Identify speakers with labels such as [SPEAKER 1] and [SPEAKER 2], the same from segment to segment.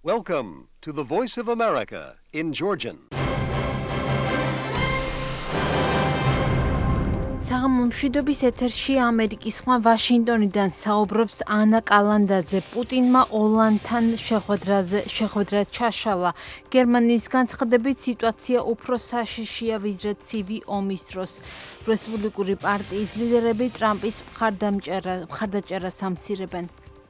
[SPEAKER 1] Welcome to the Voice of America in Georgian.
[SPEAKER 2] საღამომშვიდობის ეთერში ამერიკის ხმა ვაშინგტონიდან საუბრობს ანა კალანდაძე. პუტინმა ოლანდთან შეხვედრა ჩაშალა. გერმანიის განცხადებით სიტუაცია უფრო საშიშია ვიდრე ცივი ომის დროს. რესპუბლიკური პარტიის ლიდერები ტრამპის მხარდაჭერას ამცირებენ.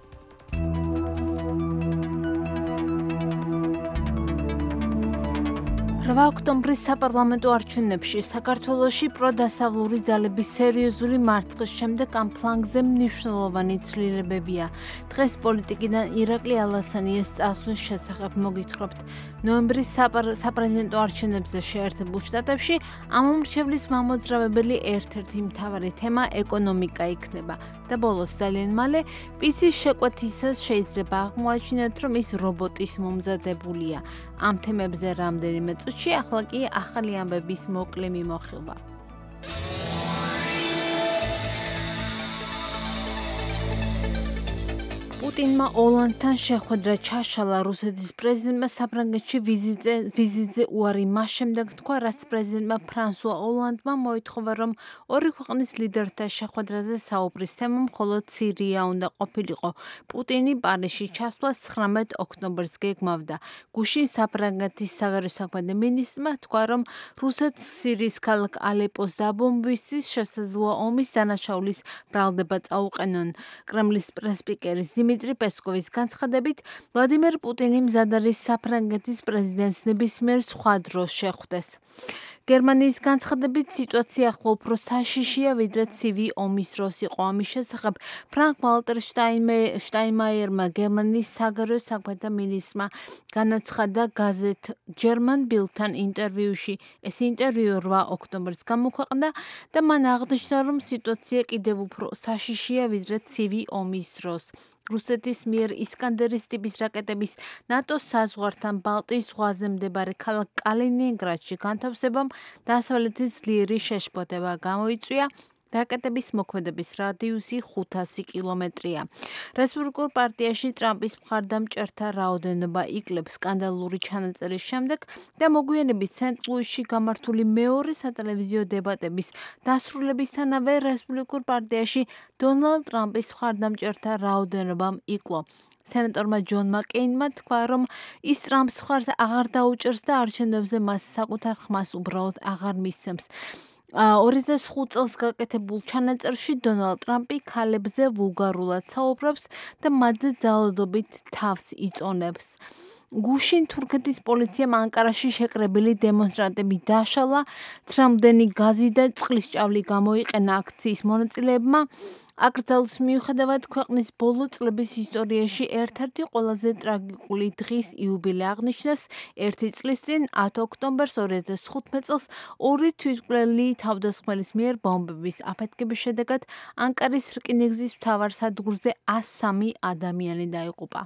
[SPEAKER 2] 8 ოქტომბრის საპარლამენტო არჩევნებში საქართველოში პროდასავლური ძალების სერიოზული მარცხის შემდეგ ამ ფლანგზე მნიშვნელოვანი ცვლილებებია. დღეს პოლიტიკიდან ირაკლი ალასანიას წასვლის შესახებ მოგითხრობთ. ნოემბრის საპრეზიდენტო არჩევნებზე შეერთებულ შტატებში ამომრჩევლის მამოძრავებელი ერთ-ერთი მთავარი თემა ეკონომიკა იქნება. და ბოლოს ძალიან მალე პიცის შეკვეთისას შეიძლება აღმოაჩინოთ, რომ ის რობოტის მომზადებულია. ამ თემებზე რამდენიმე წუთში, ახლა კი ახალი ამბების მოკლე მიმოხილვა. პუტინმა ოლანდთან შეხვედრა ჩაშალა. რუსეთის პრეზიდენტმა საფრანგეთში ვიზიტზე უარი მას შემდეგ თქვა, რაც პრეზიდენტმა ფრანსუა ოლანდმა მოითხოვა, რომ ორი ქვეყნის ლიდერთა შეხვედრაზე საუბრის თემა მხოლოდ სირია უნდა ყოფილიყო. პუტინი პარიზში ჩასვლას 19 ოქტომბერს გეგმავდა. გუშინ საფრანგეთის საგარეო საქმეთა მინისტრმა თქვა, რომ რუსეთს სირიის ქალაქ ალეპოს დაბომბვისთვის შესაძლოა ომის დანაშაულის ბრალდება წაუყენონ. კრემლის პრესპიკერის დიმიტრი პესკოვის განცხადებით, ვლადიმერ პუტინი მზად არის საფრანგეთის პრეზიდენტს ნებისმიერ სხვა დროს შეხვდეს. გერმანიის განცხადებით სიტუაცია ახლა უფრო საშიშია ვიდრე ცივი ომის დროს იყო. ამის შესახებ ფრანკ-ვალტერ შტაინმაიერმა გერმანიის საგარეო საქმეთა მინისტრმა განაცხადა გაზეთ German Bild-თან ინტერვიუში. ეს ინტერვიუ 8 ოქტომბერს გამოქვეყნდა და მან აღნიშნა, რომ სიტუაცია კიდევ უფრო საშიშია ვიდრე ცივი ომის დროს. რუსეთის მიერ ისკანდერის ტიპის რაკეტების ნატოს საზღვართან ბალტიის ზღვაზე მდებარე ქალაქ კალინინგრადში განთავსებამ დასავლეთის ძლიერი შეშფოთება გამოიწვია. რაკეტების მოქმედების რადიუსი 500 კილომეტრია. რესპუბლიკურ პარტიაში ტრამპის მხარდამჭერთა რაოდენობა იკლებს სკანდალური ჩანაწერის შემდეგ და მოგვიანებით სენტ-ლუისში გამართული მეორე სატელევიზიო დებატების დასრულებისთანავე რესპუბლიკურ პარტიაში დონალდ ტრამპის მხარდამჭერთა რაოდენობამ იკლო. სენატორმა ჯონ მაკეინმა თქვა, რომ ის ტრამპს მხარს აღარ დაუჭერს და არჩევნებზე მას საკუთარ ხმას უბრალოდ აღარ მისცემს. 2005 წელს გაკეთებულ ჩანაწერში დონალდ ტრამპი ქალებზე ვულგარულად საუბრობს და მათზე ძალადობით თავს იწონებს. გუშინ თურქეთის პოლიციამ ანკარაში შეკრებილი დემონსტრანტები დაშალა, ცრემლდენი გაზი და წყლის ჭავლი გამოიყენა აქციის მონაწილეებმა. აკრძალვის მიუხედავად ქვეყნის ბოლო წლების ისტორიაში ერთ-ერთი ყველაზე ტრაგიკული დღის იუბილე აღნიშნეს. 1 წლის წინ 10 ოქტომბერს 2015 წელს ორი თვითმკვლელი თავდასხმელის მიერ ბომბების აფეთქების შედეგად ანკარის რკინიგზის მთავარ სადგურზე 103 ადამიანი დაიღუპა.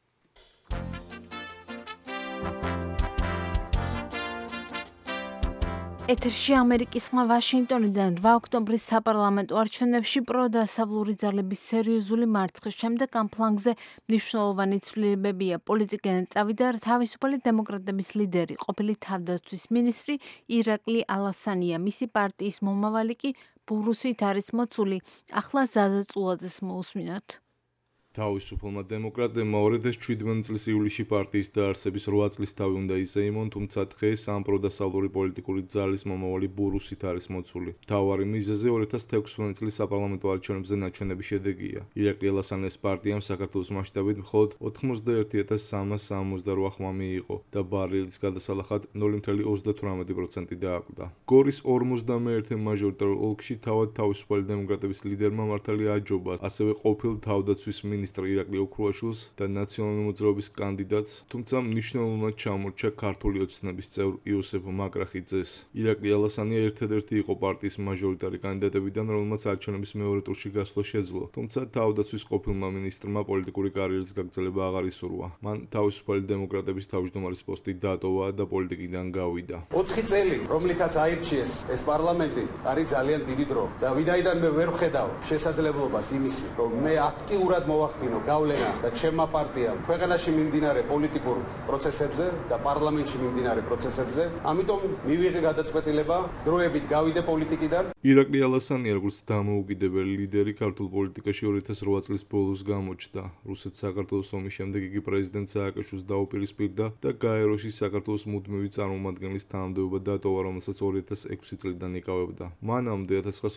[SPEAKER 2] ეთერში ამერიკის ხმა ვაშინგტონიდან 8 ოქტომბრის საპარლამენტო არჩევნებში პროდასავლური ძალების სერიოზული მარცხის შემდეგ ამ ფლანგზე მნიშვნელოვანი ცვლილებებია. პოლიტიკიდან წავიდა თავისუფალი დემოკრატების ლიდერი, ყოფილი თავდაცვის მინისტრი ირაკლი ალასანია. მისი პარტიის მომავალი კი ბურუსით არის მოცული. ახლა ზაზა წულაძეს მოусმინოთ.
[SPEAKER 3] თავისუფალმა დემოკრატებმა 2017 წლის ივლისში პარტიის დაარსების 8 წლის თავი უნდა იზეიმონ, თუმცა დღეს ამ პროდასავლური პოლიტიკური ძალის მომავალი ბურუსით არის მოცული. მთავარი მიზეზი 2016 წლის საპარლამენტო არჩევნებზე ნაჩვენები შედეგია. ირაკლი ალასანიას პარტიამ საქართველოს მასშტაბით მხოლოდ 91,368 ხმა მიიღო და ბარელის გადასალახად 0,38% დააკლდა. გორის 51 მაჟორიტარულ ოლქში თავად თავისუფალი დემოკრატების ლიდერმა მართალი აჯობა, ასევე ყოფილ თავდაცვის მინისტრი ირაკლი ოქრუაშვილს და ნაციონალური მოძრაობის კანდიდატს, თუმცა მნიშვნელოვნად ჩამორჩა ქართული ოცნების წევრ იოსებ მაგრახიძეს. ირაკლი ალასანია ერთადერთი იყო პარტიის მაჟორიტარი კანდიდატებიდან, რომელმაც არჩევნების მეორე ტურში გასვლა შეძლო, თუმცა თავდაცვის ყოფილმა მინისტრმა პოლიტიკური კარიერის გაგრძელება აღარ ისურვა. მან თავისუფალი დემოკრატების თავმჯდომარის პოსტი დატოვა და პოლიტიკიდან გავიდა.
[SPEAKER 4] 4 წელი, რომლითაც აირჩიეს ეს პარლამენტი, არის ძალიან დიდი დრო და ვინაიდან მე ვერ ვხედავ შესაძლებლობას იმისი, რომ მე აქტიურად მოვახდინო გავახდინო გავლენა და ჩემმა პარტიამ ქვეყანაში მიმდინარე პოლიტიკურ პროცესებზე და პარლამენტში მიმდინარე პროცესებზე. ამიტომ მივიღე გადაწყვეტილება დროებით გავიდე პოლიტიკიდან.
[SPEAKER 3] ირაკლი ალასანია როგორც დამოუკიდებელი ლიდერი ქართულ პოლიტიკაში 2008 წლის ბოლოს გამოჩნდა. რუსეთ-საქართველოს ომის შემდეგ იგი პრეზიდენტ სააკაშვილს დაუპირისპირდა და გაეროში საქართველოს მუდმივი წარმომადგენლის თანამდებობა დატოვა, რომელსაც 2006 წლიდან იკავებდა. მანამდე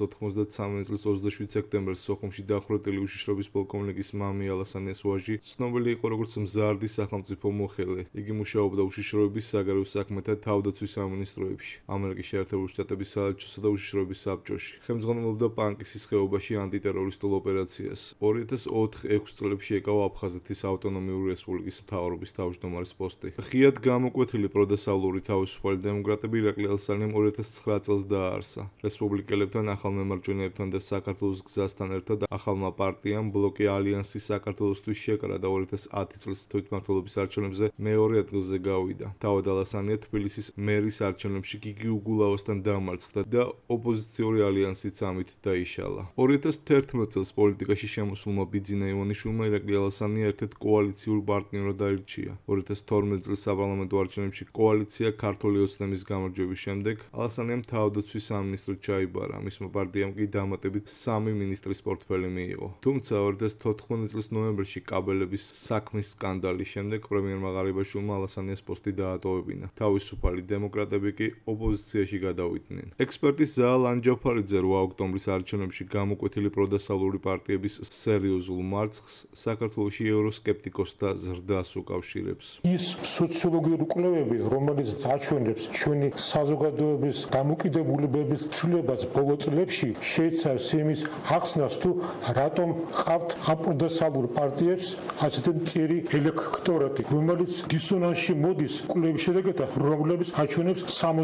[SPEAKER 3] 1993 წლის 27 სექტემბერს სოხუმში დახვრეტილი უშიშრობის პოლკოვნიკის მამი ალასანიას ვაჟი ცნობილი იყო როგორც მზარდი სახელმწიფო მოხელე. იგი მუშაობდა უშიშროების საგარეო საქმეთა თავდაცვის სამინისტროებში, ამერიკის შეერთებული შტატების საელჩოსა და უშიშროების საბჭოში. ხელმძღვანელობდა პანკისის ხეობაში ანტიტერორისტულ ოპერაციას. 2004-06 წლებში ეკავა აფხაზეთის ავტონომიური რესპუბლიკის მთავრობის თავმჯდომარის პოსტი. ღიად გამოკვეთილი პროდესავლური თავისუფალი დემოკრატები ირაკლი ალასანიამ 2009 წელს დააარსა. რესპუბლიკელებთან, ახალმემარჯვენეებთან და საქართველოს გზასთან ერთად ახალმა პარტიამ ბლოკი ალიანსი საქართველოსთვის შეკრა და 2010 წლის თვითმმართველობის არჩევნებზე მეორე ადგილზე გავიდა. თავად ალასანია თბილისის მერის არჩევნებში გიგი უგულავასთან დამარცხდა და ოპოზიციური ალიანსიც ამით დაიშალა. 2011 წელს პოლიტიკაში შემოსულმა ბიძინა ივანიშვილმა ირაკლი ალასანია ერთ-ერთ კოალიციურ პარტნიორად აირჩია. 2012 წლის საპარლამენტო არჩევნებში კოალიცია ქართული ოცნების გამარჯვების შემდეგ ალასანიამ თავდაცვის სამინისტროდ ჩაიბარა. მისმა პარტიამ კი დამატებით 3 მინისტრის პორტფელი მიიღო. თუმცა 2014 წლის ნოემბერში კაბელების საქმის სკანდალის შემდეგ პრემიერმა ღარიბაშვილმა ალასანიას პოსტი დაატოვებინა. თავისუფალი დემოკრატები კი ოპოზიციაში გადავიდნენ. ექსპერტის ზაალ ანჯაფარიძე 8 ოქტომბრის არჩევნებში გამოკვეთილი პროდესავლური პარტიების სერიოზულ მარცხს საქართველოში ევროსკეპტიკოსთა ზრდას უკავშირებს.
[SPEAKER 5] ის სოციოლოგიური კვლევები, რომელიც აჩვენებს ჩვენი საზოგადოების დამოკიდებულებების ცვლილებას ბოლო წლებში, შეიცავს იმის ახსნას, თუ რატომ ყავთ აპროდესალურ პარტიებს ასეთი მწირი ელექტორატი, რომელიც დისონანსში მოდის კვლევის შედეგად, რომლებიც აჩვენებს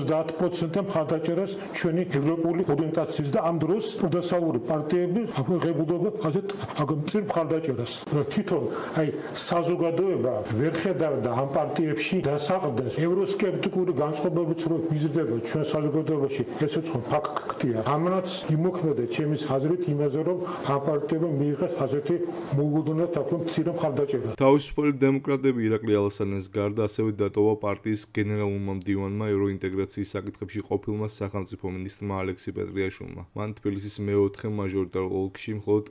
[SPEAKER 5] 70% მხარდაჭერას ჩვენი ევროპული ორიენტაციის და ამ დროს პროდესალური პარტიები აღებულობა ასეთ მწირ მხარდაჭერას. თვითონ საზოგადოება ვერ ხედავდა ამ პარტიებში დასაყრდენს. ევროსკეპტიკური განწყობებიც რო იზრდება ჩვენ საზოგადოებაში, ესეც ფაქტია. ამანაც იმოქმედა ჩემის აზრით იმაზე, რომ ამ პარტიებმა მიიღეს ასეთი მოულოდნელად თქო მცირე მხარდაჭერა.
[SPEAKER 3] თავისუფალი დემოკრატები ირაკლი ალასანიას გარდა ასევე დატოვა პარტიის გენერალურმა მდივანმა ევროინტეგრაციის საკითხებში ყოფილმა სახელმწიფო მინისტრმა ალექსი პეტრიაშვილმა. მან თბილისის მეოთხე მაჟორიტარულ ოლქში მხოლოდ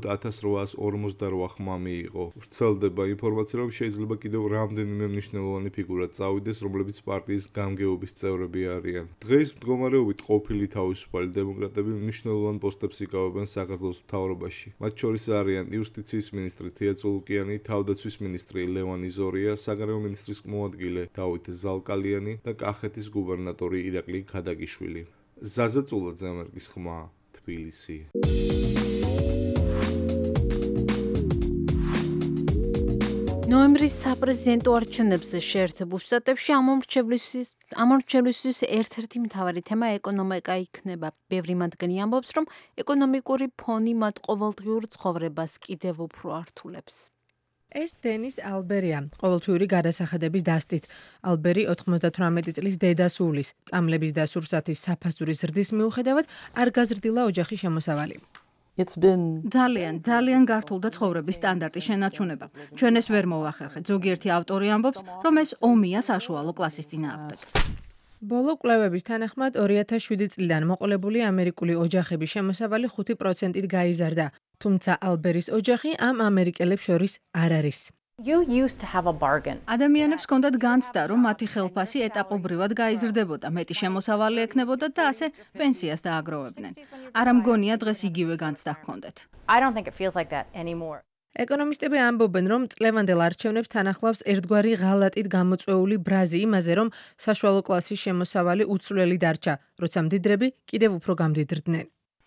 [SPEAKER 3] 1848 ხმა მიიღო. ვრცელდება ინფორმაცია, რომ შეიძლება კიდევ რამდენიმე მნიშვნელოვანი ფიგურა წავიდეს, რომლებიც პარტიის გამგეობის წევრები არიან. დღეს მდგომარეობით ყოფილი თავისუფალი დემოკრატები მნიშვნელოვან პოსტებს იკავებენ საქართველოს მთავრობაში. მათ შორის არიან იუსტიციის მინისტრი თია წულუკიანი, თავდაცვის მინისტრი ლევან იზორია, საგარეო მინისტრის მოადგილე დავით ზალკალიანი და კახეთის გუბერნატორი ირაკლი ქადაგიშვილი. ზაზა წულაძე, ამერიკის ხმა, თბილისი.
[SPEAKER 2] ნოემბრის საპრეზიდენტო არჩევნებზე შეერთებულ შტატებში ამორჩევლისთვის ერთ-ერთი მთავარი თემა ეკონომიკა იქნება. ბევრი მათგანი ამბობს, რომ ეკონომიკური ფონი მათ ყოველდღიურ ცხოვრებას კიდევ უფრო ართულებს.
[SPEAKER 6] ეს დენის ალბერია, ყოველთვიური გადასახადების დასტით. ალბერი 98 წლის დედასულის, წამლების და სურსათის საფასურის ზრდის მიუხედავად არ გაზრდილა ოჯახის შემოსავალი.
[SPEAKER 7] ძალიან გართულდა ცხოვრების სტანდარტის შენარჩუნება. ჩვენ ეს ვერ მოვახერხეთ. ზოგიერთი ავტორი ამბობს, რომ ეს ომია საშუალო კლასის წინააღმდეგ.
[SPEAKER 6] ბოლო კვლევების თანახმად 2007 წლიდან მოყოლებული ამერიკული ოჯახების შემოსავალი 5%-ით გაიზარდა. თუმცა ალბერის ოჯახი ამ ამერიკელებს შორის არ არის.
[SPEAKER 7] ადამიანებს ჰქონდათ განცდა, რომ მათი ხელფასი ეტაპობრივად გაიზრდებოდა, მეტი შემოსავალი ექნებოდათ და ასე პენსიას დააგროვებდნენ. არ მგონია დღეს იგივე განცდა ჰქონდეთ.
[SPEAKER 6] ეკონომისტები ამბობენ, რომ წლევანდელ არჩევნებს თან ახლავს ერთგვარი ღალატით გამოწვეული ბრაზი იმაზე, რომ საშუალო კლასის შემოსავალი უცვლელი დარჩა, როცა მდიდრები კიდევ უფრო გამდიდრდნენ.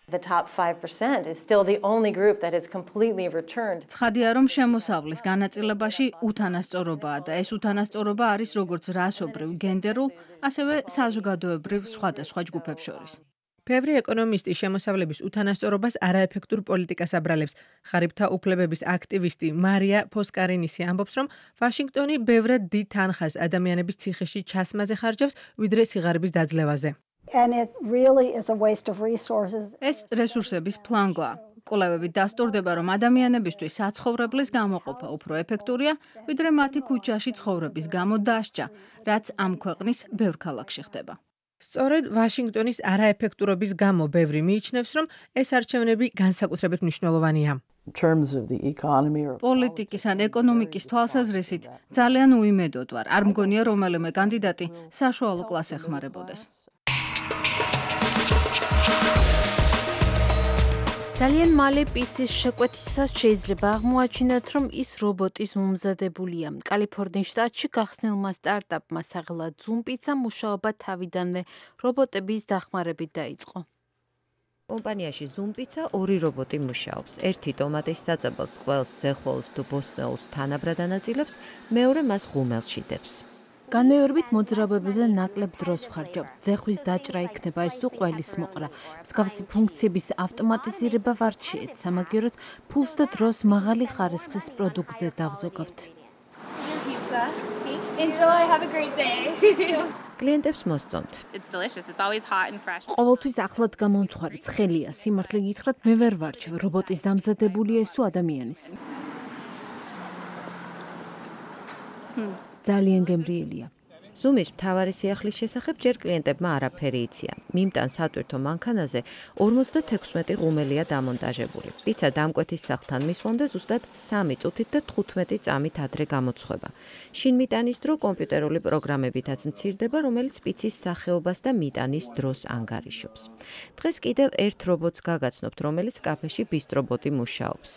[SPEAKER 7] ცხადია, რომ შემოსავლის განაწილებაში უთანასწორობაა და ეს უთანასწორობა არის როგორც რასობრივ, გენდერულ, ასევე საზოგადოებრივ სხვადასხვა ჯგუფებს შორის.
[SPEAKER 6] ბევრი ეკონომისტი შემოსავლების უთანასწორობას არაეფექტურ პოლიტიკას აბრალებს. ღარიბთა უფლებების აქტივისტი მარია ფოსკარინისი ამბობს, რომ ვაშინგტონი ბევრად დიდ თანხას ადამიანების ციხეში ჩასმაზე ხარჯავს, ვიდრე სიღარიბის დაძლევაზე.
[SPEAKER 7] ეს რესურსების ფლანგვა. კვლევებით დასტურდება, რომ ადამიანებისთვის საცხოვრებლის გამოყოფა უფრო ეფექტურია, ვიდრე მათი ქუჩაში ცხოვრების გამო დასჯა, რაც ამ ქვეყნის ბევრ ქალაქში ხდება.
[SPEAKER 6] სწორედ ვაშინგტონის არაეფექტურობის გამო ბევრი მიიჩნევს, რომ ეს არჩევნები განსაკუთრებით მნიშვნელოვანია.
[SPEAKER 7] პოლიტიკის ან ეკონომიკის თვალსაზრისით ძალიან უიმედოდ ვარ. არ მგონია რომელიმე კანდიდატი საშუალო კლასს ეხმარებოდეს.
[SPEAKER 2] ძალიან მალე პიცის შეკვეთისას შეიძლება აღმოაჩინოთ, რომ ის რობოტის მომზადებულია. კალიფორნიის შტატში გახსნილმა სტარტაპმა სახელად Zoom Pizza მუშაობა თავიდანვე რობოტების დახმარებით დაიწყო.
[SPEAKER 8] კომპანიაში Zoom Pizza ორი რობოტი მუშაობს. ერთი ტომატის საწებელს, ყველს, ძეხოლს თუ ბოსტნეულს თანაბრად ანაწილებს, მეორე მას ღუმელს შიდებს.
[SPEAKER 2] განმეორებით მოძრაობებზე ნაკლებ დროს ვხარჯავ. ძეხვის დაჭრა იქნება ეს თუ ყველის მოყრა. მსგავსი ფუნქციების ავტომატიზირება ვარჩიეთ. სამაგიეროდ ფულს და დროს მაღალი ხარისხის პროდუქტზე დავზოგავთ.
[SPEAKER 9] Enjoy, have a great day.
[SPEAKER 8] კლიენტებს მოსწონთ.
[SPEAKER 9] It's delicious. It's always hot and fresh.
[SPEAKER 2] ყოველთვის ახლად გამომცხვარი ცხელია. სიმართლე გითხრათ, მე ვერ ვარჩევ. რობოტის დამზადებულია ეს თუ ადამიანის. ძალიან გემრიელია.
[SPEAKER 8] Zoom-ის მთავარი სიახლის შესახებ ჯერ კლიენტებმა არაფერი იციან. მიმტან სატვირთო მანქანაზე 56 ღუმელია დამონტაჟებული. პიცა დამკვეთის სახლთან მისვლამდე ზუსტად 3 წუთით და 15 წამით ადრე გამოცხება. შინ მიტანის დრო კომპიუტერული პროგრამებითაც მცირდება, რომელიც პიცის სახეობას და მიტანის დროს ანგარიშობს. დღეს კიდევ ერთ რობოტს გაგაცნობთ, რომელიც კაფეში ბისტრობოტი მუშაობს.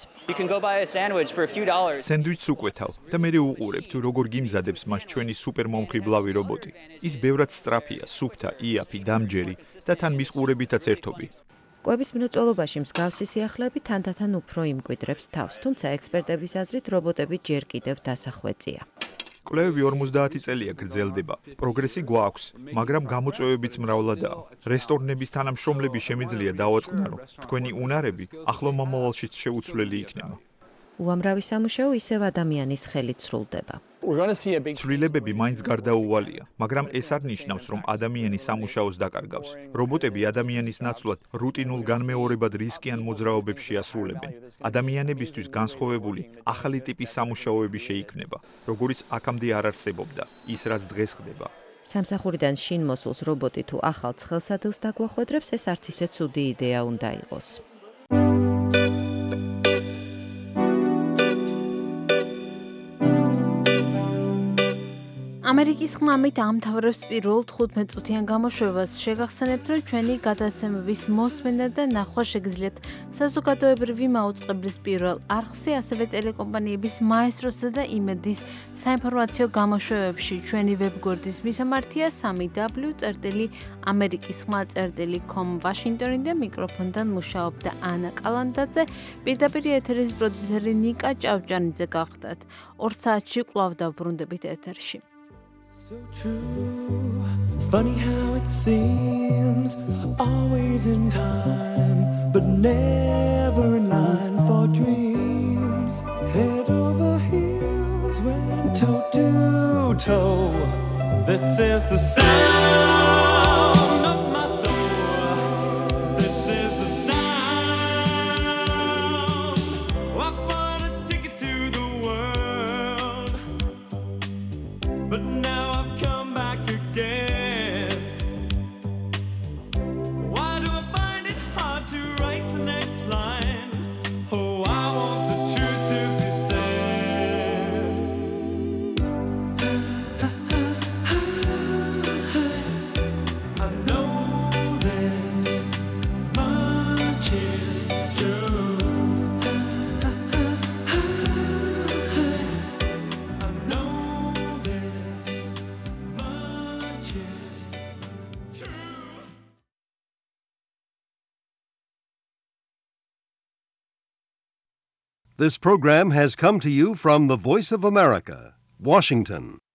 [SPEAKER 10] სენდვიჩს უკვეთავ და მე უყურებ თუ როგორ გიმზადებს მას ჩვენი სუპერმომხიბლავი რობოტი. ის ბევრად სწრაფია, სუფთა, იაფი, დამჯერი და თან მის ყურებითაც ერთობი.
[SPEAKER 8] კვების მრეწველობაში მსგავსი სიახლეები თანდათან უფრო იმკვიდრებს თავს, თუმცა ექსპერტების აზრით რობოტები ჯერ კიდევ დასახვეწია.
[SPEAKER 10] კვლევები 50 წელია გრძელდება. პროგრესი გვაქვს, მაგრამ გამოწვევებიც მრავლადაა. რესტორნების თანამშრომლები შემიძლია დავაწყნარო. თქვენი უნარები ახლო მომავალშიც შეუცვლელი იქნება.
[SPEAKER 8] უამრავი სამუშაო ისევ ადამიანის ხელით სრულდება.
[SPEAKER 10] ცვლილებები მაინც გარდაუვალია, მაგრამ ეს არ ნიშნავს, რომ ადამიანი სამუშაოს დაკარგავს. რობოტები ადამიანის ნაცვლად რუტინულ განმეორებად რისკიან მოძრაობებს შეასრულებენ. ადამიანებისთვის განსხვავებული ახალი ტიპის სამუშაოები შეიქმნება, როგორიც აქამდე არ არსებობდა, ის რაც დღეს ხდება.
[SPEAKER 8] სამსახურიდან შინ მოსულს რობოტი თუ ახალ ცხელსადელს დაგვახვედრებს, ეს არც ისე ცუდი იდეა უნდა იყოს.
[SPEAKER 2] ამერიკის ხმამით ამთავრებს პირველ 15 წუთიან გამოშვებას. შეგახსენებთ, რომ ჩვენი გადაცემების მოსმენა და ნახვა შეგიძლიათ საზოგადოებრივი მაუწყებლის პირველ არხზე, ასევე ტელეკომპანიების მაესტროსა და იმედის საინფორმაციო გამოშვებებში. ჩვენი ვებგვერდის მისამართია www.amerikisxma.com ვაშინგტონიდან მიკროფონთან მუშაობდა ანა კალანდაძე, პირდაპირ ეთერის პროდიუსერი ნიკა ჭავჭანიძე გახდათ. 2 საათში კვლავ დავბრუნდებით ეთერში.
[SPEAKER 11] So true, funny how it seems, always in time, but never in line for dreams. Head over heels, went toe to toe. This is the sound of my soul. This is the sound. I wanna take it to the world, but now
[SPEAKER 1] This program has come to you from the Voice of America, Washington.